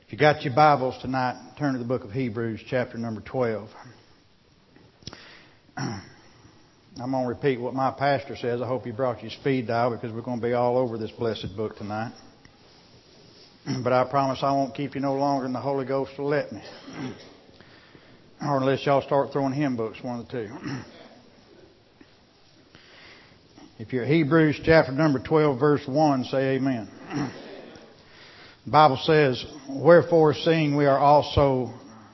If you got your Bibles tonight, turn to the book of Hebrews, chapter number 12. I'm going to repeat what my pastor says. I hope you brought your speed dial because we're going to be all over this blessed book tonight. But I promise I won't keep you no longer than the Holy Ghost will let me. Or unless y'all start throwing hymn books, one of the two. If you're at Hebrews chapter number 12, verse 1, say amen. The Bible says, "Wherefore, seeing we also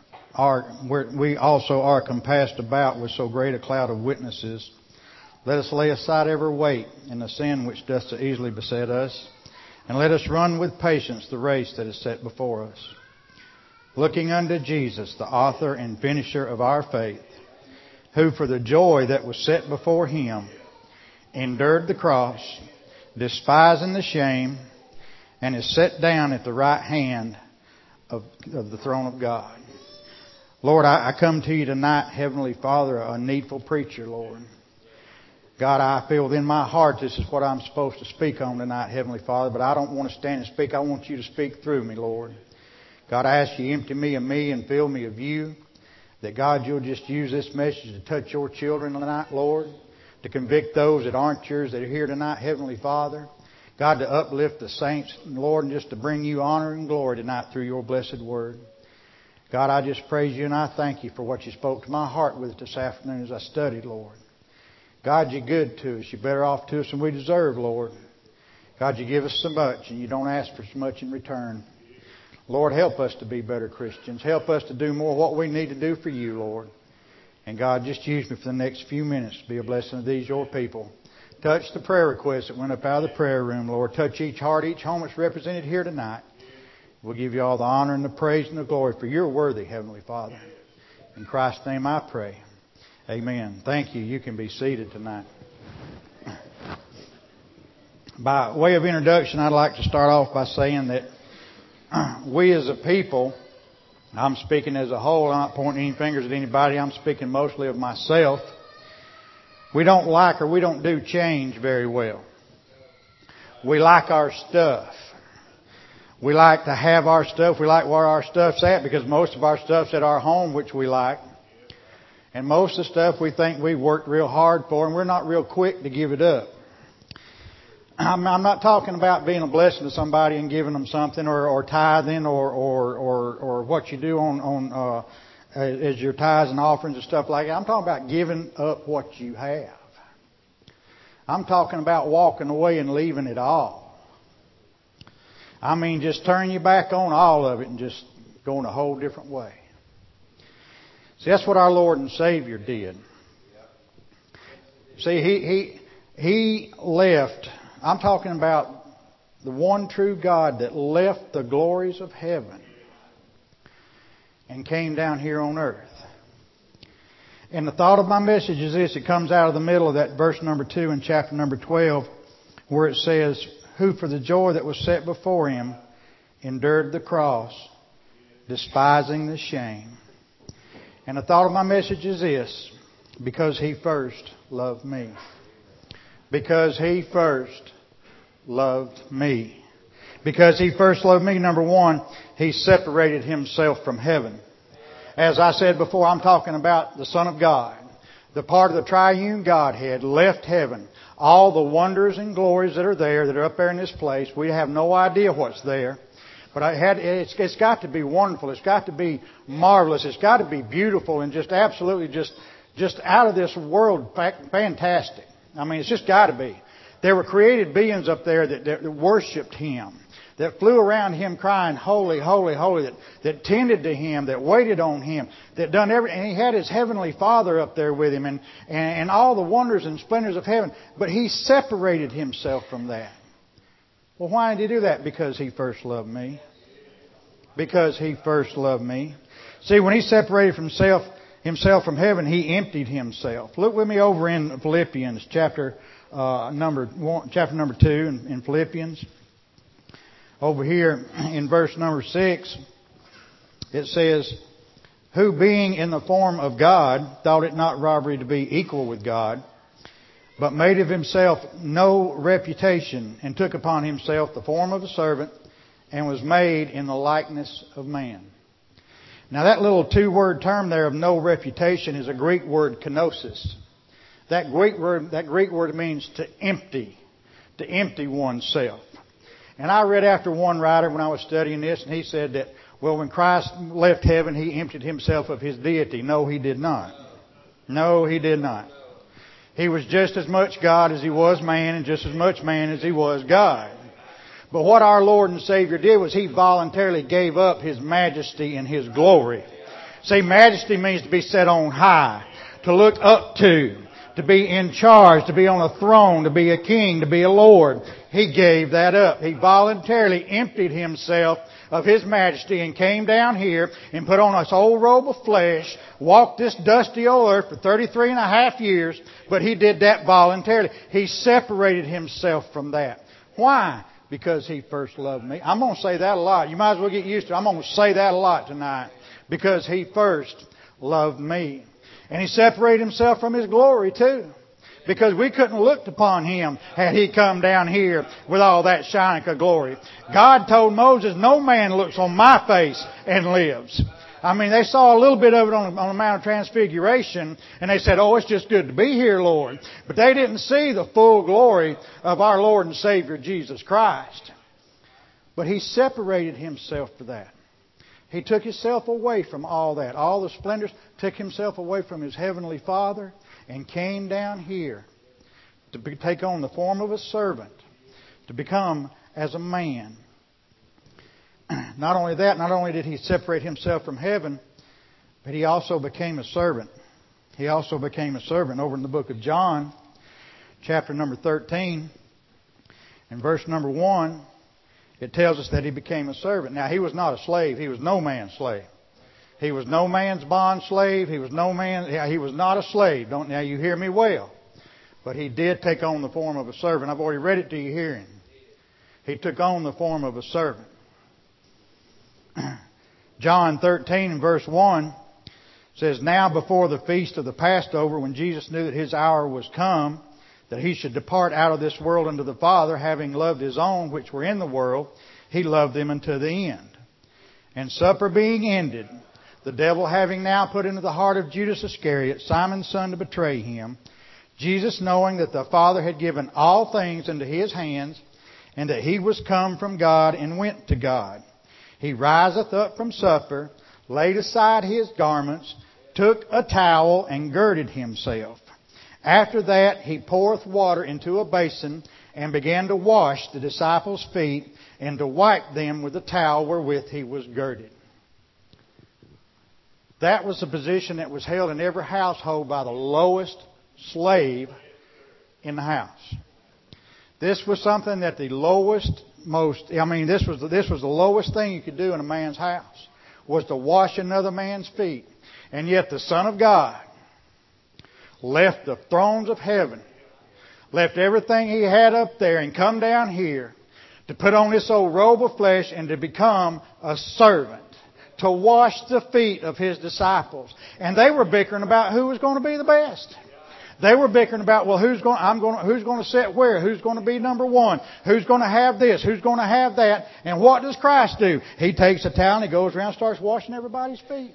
are compassed about with so great a cloud of witnesses, let us lay aside every weight and the sin which doth so easily beset us, and let us run with patience the race that is set before us, looking unto Jesus, the author and finisher of our faith, who for the joy that was set before him endured the cross, despising the shame, and is set down at the right hand of the throne of God." Lord, I come to you tonight, Heavenly Father, a needful preacher, Lord. God, I feel within my heart this is what I'm supposed to speak on tonight, Heavenly Father, but I don't want to stand and speak. I want you to speak through me, Lord. God, I ask you empty me of me and fill me of you. That, God, you'll just use this message to touch your children tonight, Lord. To convict those that aren't yours that are here tonight, Heavenly Father. God, to uplift the saints, Lord, and just to bring you honor and glory tonight through your blessed word. God, I just praise you and I thank you for what you spoke to my heart with this afternoon as I studied, Lord. God, you're good to us. You're better off to us than we deserve, Lord. God, you give us so much and you don't ask for so much in return. Lord, help us to be better Christians. Help us to do more of what we need to do for you, Lord. And God, just use me for the next few minutes to be a blessing to these your people. Touch the prayer requests that went up out of the prayer room, Lord. Touch each heart, each home that's represented here tonight. We'll give you all the honor and the praise and the glory, for you're worthy, Heavenly Father. In Christ's name I pray. Amen. Thank you. You can be seated tonight. By way of introduction, I'd like to start off by saying that we as a people, I'm speaking as a whole, I'm not pointing any fingers at anybody, I'm speaking mostly of myself. We don't like or we don't do change very well. We like our stuff. We like to have our stuff. We like where our stuff's at because most of our stuff's at our home, which we like. And most of the stuff we think we worked real hard for, and we're not real quick to give it up. I'm not talking about being a blessing to somebody and giving them something, or tithing, or what you do on as your tithes and offerings and stuff like that. I'm talking about giving up what you have. I'm talking about walking away and leaving it all. I mean, just turn your back on all of it and just going a whole different way. See, that's what our Lord and Savior did. See, He left. I'm talking about the one true God that left the glories of heaven and came down here on earth. And the thought of my message is this. It comes out of the middle of that verse number 2 in chapter number 12, where it says, "Who for the joy that was set before him endured the cross, despising the shame." And the thought of my message is this: because he first loved me. Because he first loved me. Because he first loved me, number one, he separated himself from heaven. As I said before, I'm talking about the Son of God. The part of the triune Godhead left heaven. All the wonders and glories that are up there in this place, we have no idea what's there. But it's got to be wonderful. It's got to be marvelous. It's got to be beautiful and just absolutely just out of this world fantastic. I mean, it's just got to be. There were created beings up there that worshipped him, that flew around him crying, "Holy, holy, holy," that tended to him, that waited on him, that done everything. And he had his heavenly Father up there with him and all the wonders and splendors of heaven. But he separated himself from that. Well, why did he do that? Because he first loved me. Because he first loved me. See, when he separated himself from heaven, he emptied himself. Look with me over in Philippians chapter number 2 in Philippians. Over here in verse number 6, it says, "Who being in the form of God, thought it not robbery to be equal with God, but made of himself no reputation, and took upon himself the form of a servant, and was made in the likeness of man. Now that little two-word term there of no reputation is a Greek word, kenosis. That Greek word means to empty oneself. And I read after one writer when I was studying this, and he said that, well, when Christ left heaven, He emptied Himself of His deity. No, He did not. No, He did not. He was just as much God as He was man, and just as much man as He was God. But what our Lord and Savior did was He voluntarily gave up His majesty and His glory. See, majesty means to be set on high, to look up to be in charge, to be on a throne, to be a king, to be a Lord. He gave that up. He voluntarily emptied Himself of His majesty and came down here and put on this old robe of flesh, walked this dusty old earth for 33 and a half years, but He did that voluntarily. He separated Himself from that. Why? Because He first loved me. I'm going to say that a lot. You might as well get used to it. I'm going to say that a lot tonight. Because He first loved me. And He separated Himself from His glory too. Because we couldn't look upon Him had He come down here with all that shining of glory. God told Moses, no man looks on my face and lives. I mean, they saw a little bit of it on the Mount of Transfiguration, and they said, oh, it's just good to be here, Lord. But they didn't see the full glory of our Lord and Savior, Jesus Christ. But He separated Himself for that. He took Himself away from all that, all the splendors, took Himself away from His Heavenly Father, and came down here to take on the form of a servant, to become as a man. Not only that, not only did He separate Himself from heaven, but He also became a servant. He also became a servant. Over in the book of John, chapter number 13, and verse number 1, it tells us that He became a servant. Now, He was not a slave. He was no man's slave. He was no man's bond slave. He was not a slave. Now you hear me well. But He did take on the form of a servant. I've already read it to you hearing. He took on the form of a servant. John 13 and verse 1 says, now before the feast of the Passover, when Jesus knew that His hour was come, that He should depart out of this world unto the Father, having loved His own which were in the world, He loved them unto the end. And supper being ended, the devil having now put into the heart of Judas Iscariot, Simon's son, to betray Him, Jesus, knowing that the Father had given all things into His hands, and that He was come from God and went to God, He riseth up from supper, laid aside His garments, took a towel, and girded Himself. After that, He poureth water into a basin, and began to wash the disciples' feet, and to wipe them with the towel wherewith He was girded. That was the position that was held in every household by the lowest slave in the house. This was something that this was the lowest thing you could do in a man's house, was to wash another man's feet. And yet the Son of God left the thrones of heaven, left everything He had up there, and come down here to put on this old robe of flesh and to become a servant, to wash the feet of His disciples. And they were bickering about who was going to be the best. They were bickering about, well, who's going to sit where? Who's going to be number one? Who's going to have this? Who's going to have that? And what does Christ do? He takes a towel and He goes around and starts washing everybody's feet.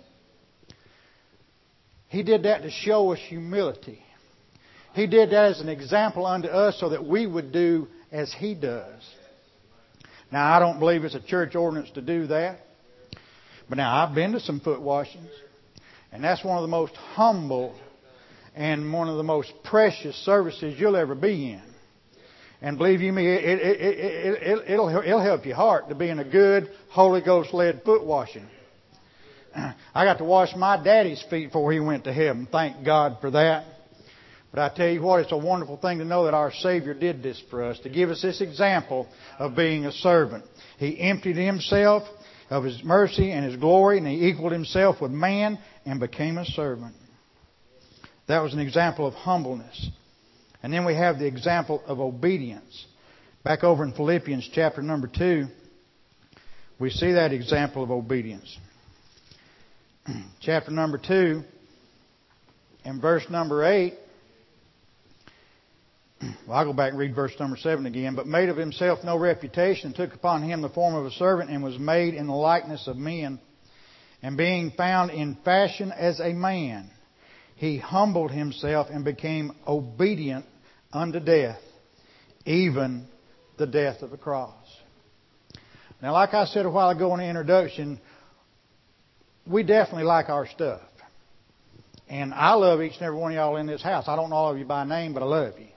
He did that to show us humility. He did that as an example unto us so that we would do as He does. Now, I don't believe it's a church ordinance to do that. But now, I've been to some foot washings, and that's one of the most humble and one of the most precious services you'll ever be in. And believe you me, it'll help your heart to be in a good, Holy Ghost-led foot washing. I got to wash my daddy's feet before he went to heaven. Thank God for that. But I tell you what, it's a wonderful thing to know that our Savior did this for us, to give us this example of being a servant. He emptied Himself of His mercy and His glory, and He equaled Himself with man and became a servant. That was an example of humbleness. And then we have the example of obedience. Back over in Philippians chapter number 2, we see that example of obedience. Chapter number 2 and verse number 8, Well, I'll go back and read verse number 7 again. But made of himself no reputation, and took upon him the form of a servant, and was made in the likeness of men. And being found in fashion as a man, he humbled himself and became obedient unto death, even the death of the cross. Now, like I said a while ago in the introduction, we definitely like our stuff. And I love each and every one of y'all in this house. I don't know all of you by name, but I love you.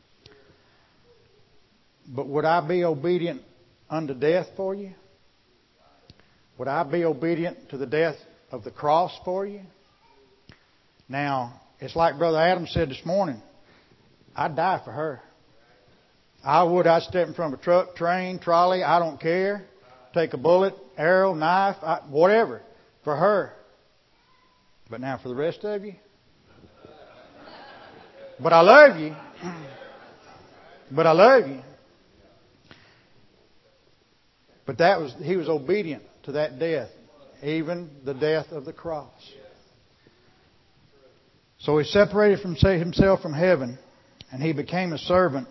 But would I be obedient unto death for you? Would I be obedient to the death of the cross for you? Now, it's like Brother Adam said this morning. I'd die for her. I would. I'd step in front of a truck, train, trolley. I don't care. Take a bullet, arrow, knife, whatever for her. But now for the rest of you. But I love you. But I love you. But he was obedient to that death, even the death of the cross. So he separated himself from heaven, and he became a servant.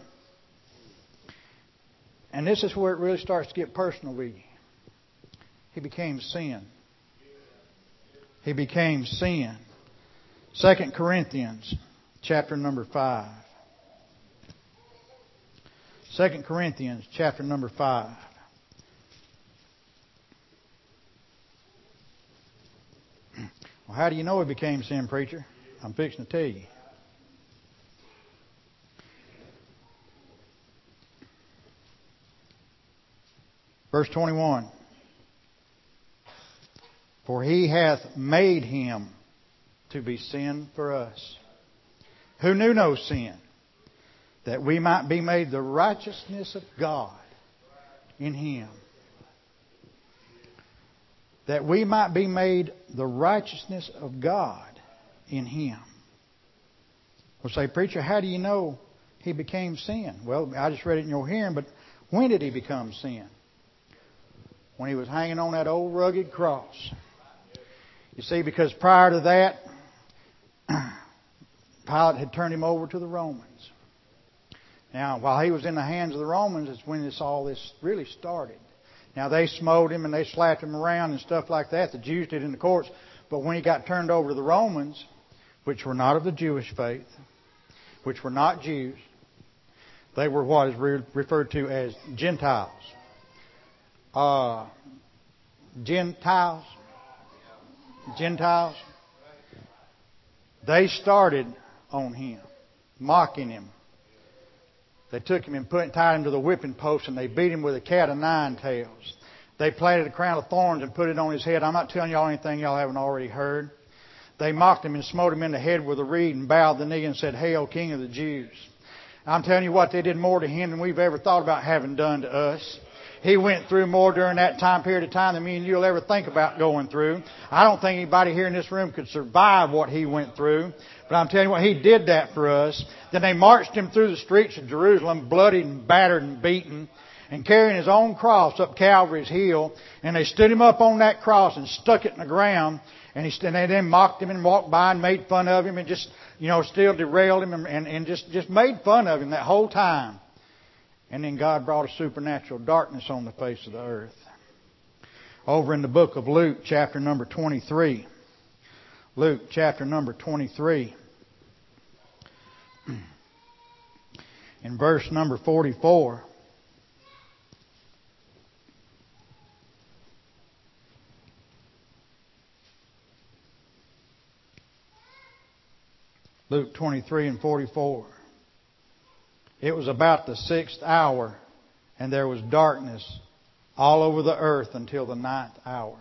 And this is where it really starts to get personal with you. He became sin. He became sin. 2 Corinthians chapter number 5. 2 Corinthians chapter number 5. Well, how do you know he became sin, preacher? I'm fixing to tell you. Verse 21. For he hath made him to be sin for us, who knew no sin, that we might be made the righteousness of God in him. That we might be made the righteousness of God in him. We'll say, preacher, how do you know he became sin? Well, I just read it in your hearing, but when did he become sin? When he was hanging on that old rugged cross. You see, because prior to that, Pilate had turned him over to the Romans. Now, while he was in the hands of the Romans, is when all this really started. Now, they smote him and they slapped him around and stuff like that. The Jews did in the courts. But when he got turned over to the Romans, which were not of the Jewish faith, which were not Jews, they were what is referred to as Gentiles. Gentiles. They started on him, mocking him. They took him and tied him to the whipping post, and they beat him with a cat of nine tails. They planted a crown of thorns and put it on his head. I'm not telling y'all anything y'all haven't already heard. They mocked him and smote him in the head with a reed and bowed the knee and said, "Hail, King of the Jews." I'm telling you what, they did more to him than we've ever thought about having done to us. He went through more during that time period of time than me and you'll ever think about going through. I don't think anybody here in this room could survive what he went through. But I'm telling you what, he did that for us. Then they marched him through the streets of Jerusalem, bloodied and battered and beaten, and carrying his own cross up Calvary's hill. And they stood him up on that cross and stuck it in the ground. And they then mocked him and walked by and made fun of him and just, still derailed him and just made fun of him that whole time. And then God brought a supernatural darkness on the face of the earth. Over in the book of Luke, chapter number 23. Luke, chapter number 23. In verse number 44. Luke 23 and 44. It was about the 6th hour, and there was darkness all over the earth until the 9th hour.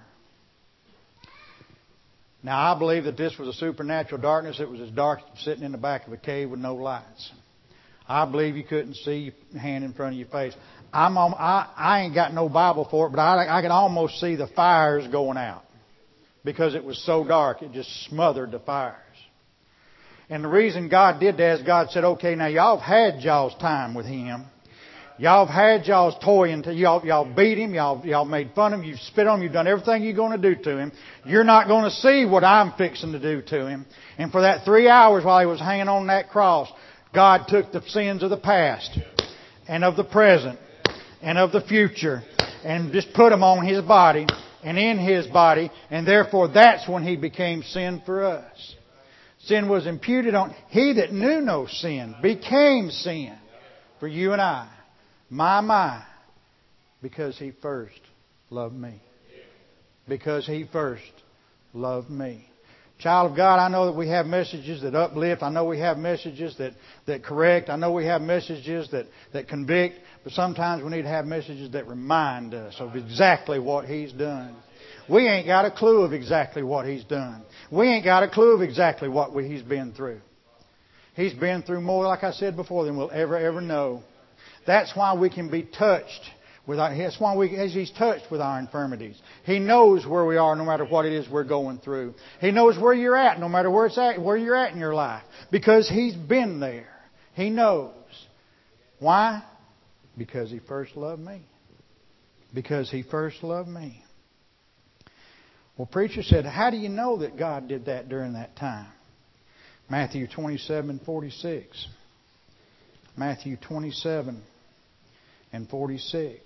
Now, I believe that this was a supernatural darkness. It was as dark as sitting in the back of a cave with no lights. I believe you couldn't see your hand in front of your face. I ain't got no Bible for it, but I could almost see the fires going out because it was so dark. It just smothered the fires. And the reason God did that is God said, okay, now y'all have had y'all's time with him. Y'all have had y'all's toying. Y'all beat him. Y'all made fun of him. You've spit on him. You've done everything you're going to do to him. You're not going to see what I'm fixing to do to him. And for that 3 hours while he was hanging on that cross, God took the sins of the past and of the present and of the future and just put them on His body and in His body, and therefore that's when He became sin for us. Sin was imputed on He that knew no sin became sin for you and I. My, because He first loved me. Because He first loved me. Child of God, I know that we have messages that uplift. I know we have messages that correct. I know we have messages that convict. But sometimes we need to have messages that remind us of exactly what He's done. We ain't got a clue of exactly what He's done. We ain't got a clue of exactly what He's been through. He's been through more, like I said before, than we'll ever know. That's why we can be touched. That's why He's touched with our infirmities. He knows where we are no matter what it is we're going through. He knows where you're at no matter where you're at in your life. Because He's been there. He knows. Why? Because He first loved me. Because He first loved me. Well, preacher said, how do you know that God did that during that time? Matthew 27:46. Matthew 27 and 46.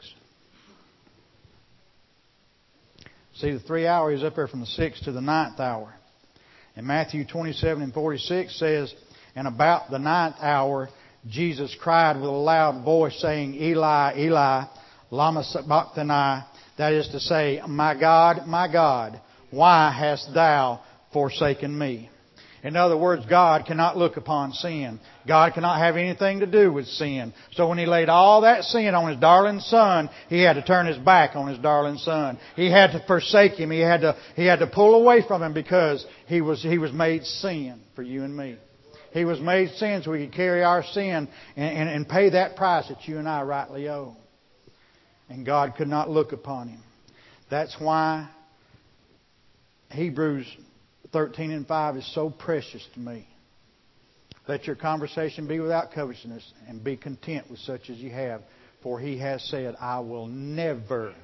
See, the 3 hours is up there from the 6th to the 9th hour. And Matthew 27 and 46 says, and about the 9th hour, Jesus cried with a loud voice, saying, Eli, Eli, lama sabachthani. That is to say, my God, why hast thou forsaken me? In other words, God cannot look upon sin. God cannot have anything to do with sin. So when He laid all that sin on His darling Son, He had to turn His back on His darling Son. He had to forsake Him. He had to pull away from Him because He was made sin for you and me. He was made sin so we could carry our sin and pay that price that you and I rightly owe. And God could not look upon Him. That's why Hebrews 13 and 5 is so precious to me. Let your conversation be without covetousness, and be content with such as you have. For He has said, I will never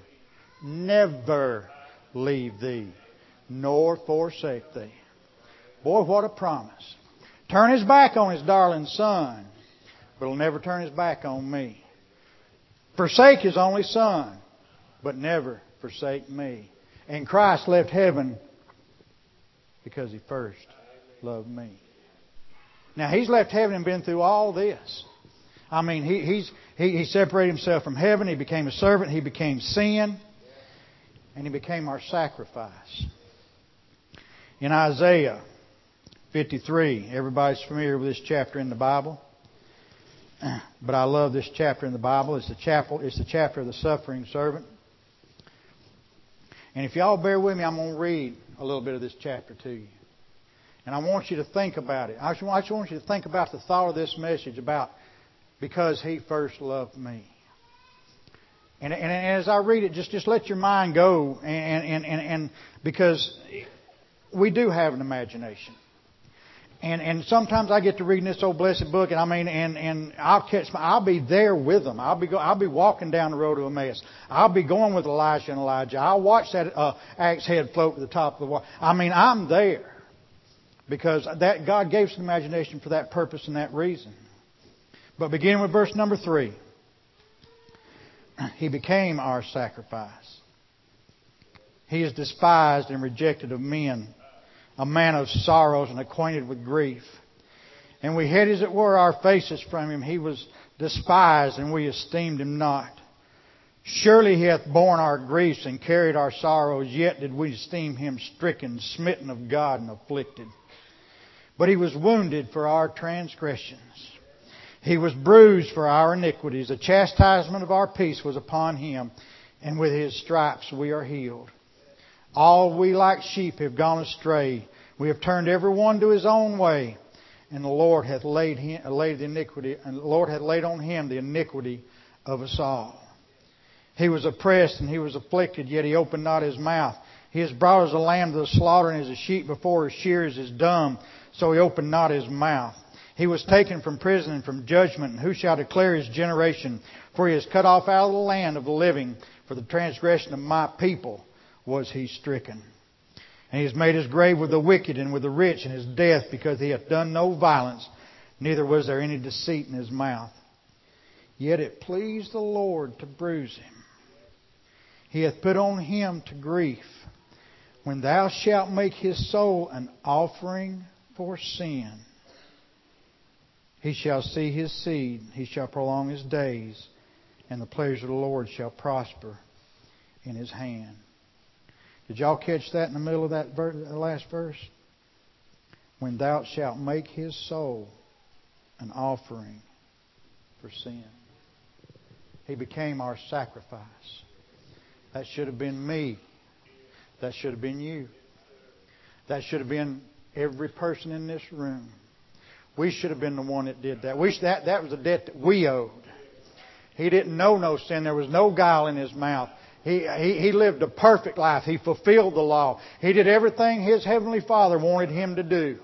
leave thee, nor forsake thee. Boy, what a promise. Turn His back on His darling Son, but He'll never turn His back on me. Forsake His only Son, but never forsake me. And Christ left heaven because He first loved me. Now, He's left heaven and been through all this. I mean, He separated Himself from heaven. He became a servant. He became sin. And He became our sacrifice. In Isaiah 53, everybody's familiar with this chapter in the Bible. But I love this chapter in the Bible. It's the chapter of the suffering servant. And if y'all bear with me, I'm going to read a little bit of this chapter to you. And I want you to think about it. I just want you to think about the thought of this message about because He first loved me. And as I read it, just let your mind go. And because we do have an imagination. And sometimes I get to reading this old blessed book, and I'll be there with them. I'll be walking down the road to Emmaus. I'll be going with Elisha and Elijah. I'll watch that axe head float to the top of the water. I'm there because that God gave us an imagination for that purpose and that reason. But beginning with verse number 3, He became our sacrifice. He is despised and rejected of men, a man of sorrows and acquainted with grief. And we hid, as it were, our faces from Him. He was despised, and we esteemed Him not. Surely He hath borne our griefs and carried our sorrows, yet did we esteem Him stricken, smitten of God, and afflicted. But He was wounded for our transgressions. He was bruised for our iniquities. The chastisement of our peace was upon Him, and with His stripes we are healed. All we like sheep have gone astray. We have turned every one to his own way. And the Lord hath laid on Him the iniquity of us all. He was oppressed and He was afflicted, yet He opened not His mouth. He is brought as a lamb to the slaughter, and as a sheep before his shearers is dumb, so He opened not His mouth. He was taken from prison and from judgment, and who shall declare His generation? For He is cut off out of the land of the living. For the transgression of my people was He stricken. And He has made His grave with the wicked and with the rich in His death, because He hath done no violence, neither was there any deceit in His mouth. Yet it pleased the Lord to bruise Him. He hath put on Him to grief. When thou shalt make His soul an offering for sin, He shall see His seed, He shall prolong His days, and the pleasure of the Lord shall prosper in His hand. Did y'all catch that in the middle of that last verse? When thou shalt make His soul an offering for sin. He became our sacrifice. That should have been me. That should have been you. That should have been every person in this room. We should have been the one that did that. That was a debt that we owed. He didn't know no sin. There was no guile in His mouth. He lived a perfect life. He fulfilled the law. He did everything His Heavenly Father wanted Him to do.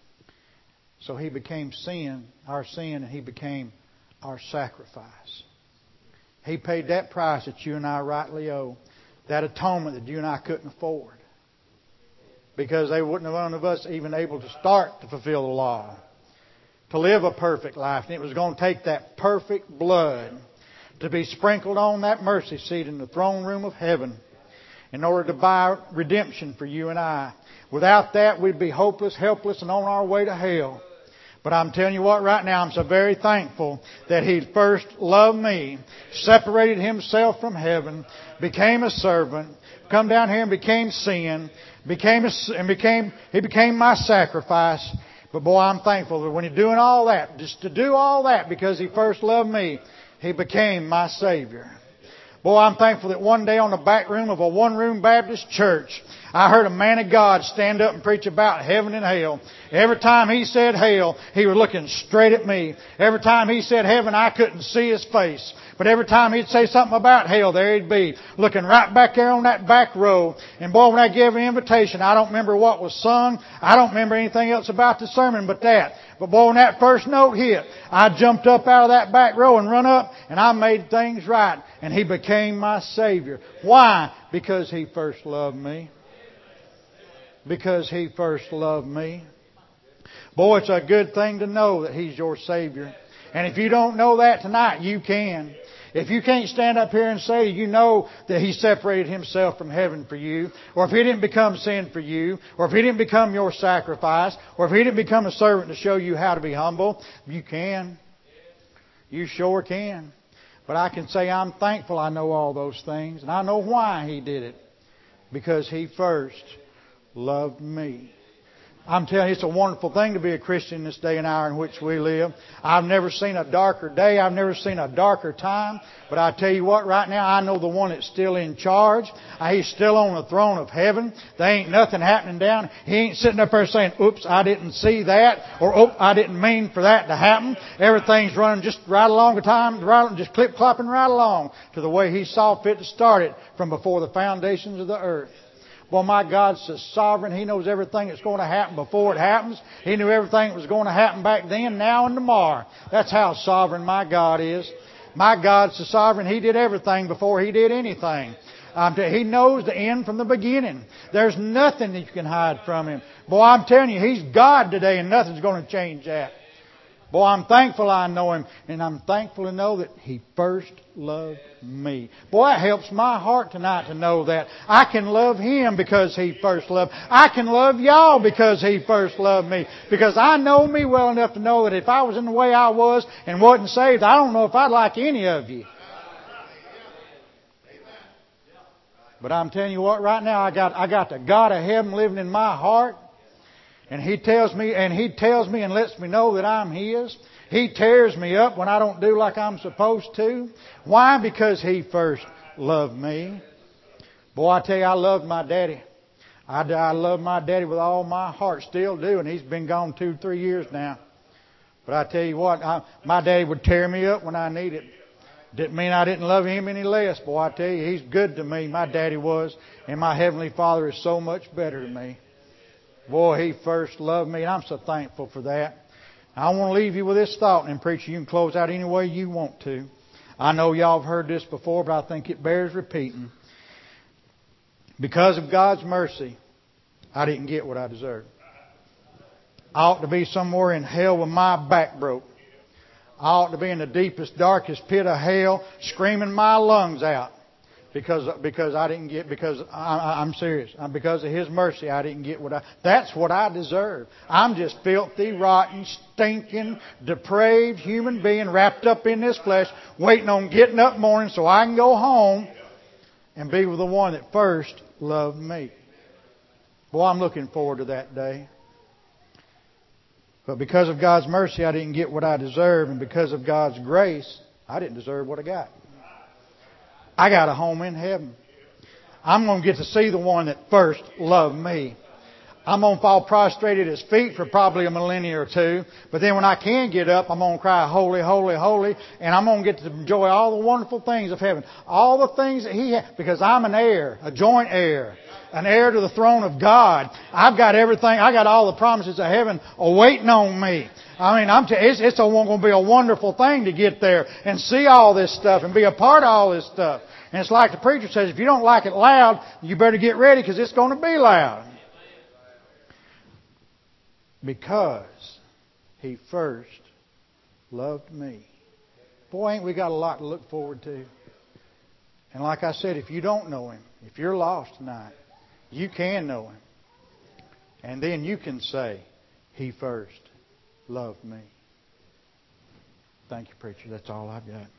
So He became sin, our sin, and He became our sacrifice. He paid that price that you and I rightly owe. That atonement that you and I couldn't afford. Because they wouldn't have none of us even able to start to fulfill the law. To live a perfect life. And it was going to take that perfect blood to be sprinkled on that mercy seat in the throne room of heaven in order to buy redemption for you and I. Without that, we'd be hopeless, helpless, and on our way to hell. But I'm telling you what, right now, I'm so very thankful that He first loved me, separated Himself from heaven, became a servant, come down here and became sin, He became my sacrifice. But boy, I'm thankful that when He's doing all that, just to do all that because He first loved me, He became my Savior. Boy, I'm thankful that one day on the back room of a one-room Baptist church, I heard a man of God stand up and preach about heaven and hell. Every time he said hell, he was looking straight at me. Every time he said heaven, I couldn't see his face. But every time he'd say something about hell, there he'd be, looking right back there on that back row. And boy, when I gave an invitation, I don't remember what was sung. I don't remember anything else about the sermon but that. But boy, when that first note hit, I jumped up out of that back row and run up, and I made things right. And He became my Savior. Why? Because He first loved me. Because He first loved me. Boy, it's a good thing to know that He's your Savior. And if you don't know that tonight, you can. If you can't stand up here and say you know that He separated Himself from heaven for you, or if He didn't become sin for you, or if He didn't become your sacrifice, or if He didn't become a servant to show you how to be humble, you can. You sure can. But I can say I'm thankful I know all those things, and I know why He did it. Because He first loved me. I'm telling you, it's a wonderful thing to be a Christian in this day and hour in which we live. I've never seen a darker day. I've never seen a darker time. But I tell you what, right now, I know the one that's still in charge. He's still on the throne of heaven. There ain't nothing happening down. He ain't sitting up there saying, oops, I didn't see that. Or, oops, I didn't mean for that to happen. Everything's running just right along the time, just clip-clopping right along to the way He saw fit to start it from before the foundations of the earth. Well, my God's so sovereign. He knows everything that's going to happen before it happens. He knew everything that was going to happen back then, now, and tomorrow. That's how sovereign my God is. My God's so sovereign. He did everything before He did anything. He knows the end from the beginning. There's nothing that you can hide from Him. Boy, I'm telling you, He's God today, and nothing's going to change that. Boy, I'm thankful I know Him, and I'm thankful to know that He first loved me. Boy, it helps my heart tonight to know that. I can love Him because He first loved. I can love y'all because He first loved me. Because I know me well enough to know that if I was in the way I was and wasn't saved, I don't know if I'd like any of you. But I'm telling you what, right now I got the God of heaven living in my heart. And He tells me and lets me know that I'm His. He tears me up when I don't do like I'm supposed to. Why? Because He first loved me. Boy, I tell you, I loved my daddy. I love my daddy with all my heart. Still do. And he's been gone 2-3 years now. But I tell you what, my daddy would tear me up when I needed it. Didn't mean I didn't love him any less. Boy, I tell you, he's good to me. My daddy was. And my Heavenly Father is so much better to me. Boy, He first loved me, and I'm so thankful for that. I want to leave you with this thought, and preacher, you can close out any way you want to. I know y'all have heard this before, but I think it bears repeating. Because of God's mercy, I didn't get what I deserved. I ought to be somewhere in hell with my back broke. I ought to be in the deepest, darkest pit of hell, screaming my lungs out because I didn't get, I'm serious. Because of His mercy, I didn't get that's what I deserve. I'm just filthy, rotten, stinking, depraved human being wrapped up in this flesh, waiting on getting up morning so I can go home and be with the one that first loved me. Boy, I'm looking forward to that day. But because of God's mercy, I didn't get what I deserve. And because of God's grace, I didn't deserve what I got. I got a home in heaven. I'm going to get to see the one that first loved me. I'm going to fall prostrate at His feet for probably a millennia or two. But then when I can get up, I'm going to cry, holy, holy, holy. And I'm going to get to enjoy all the wonderful things of heaven. All the things that He has. Because I'm an heir, a joint heir. An heir to the throne of God. I've got everything. I got all the promises of heaven awaiting on me. I mean, it's going to be a wonderful thing to get there and see all this stuff and be a part of all this stuff. And it's like the preacher says, if you don't like it loud, you better get ready because it's going to be loud. Because He first loved me. Boy, ain't we got a lot to look forward to. And like I said, if you don't know Him, if you're lost tonight, you can know Him. And then you can say, He first loved me. Thank you, preacher. That's all I've got.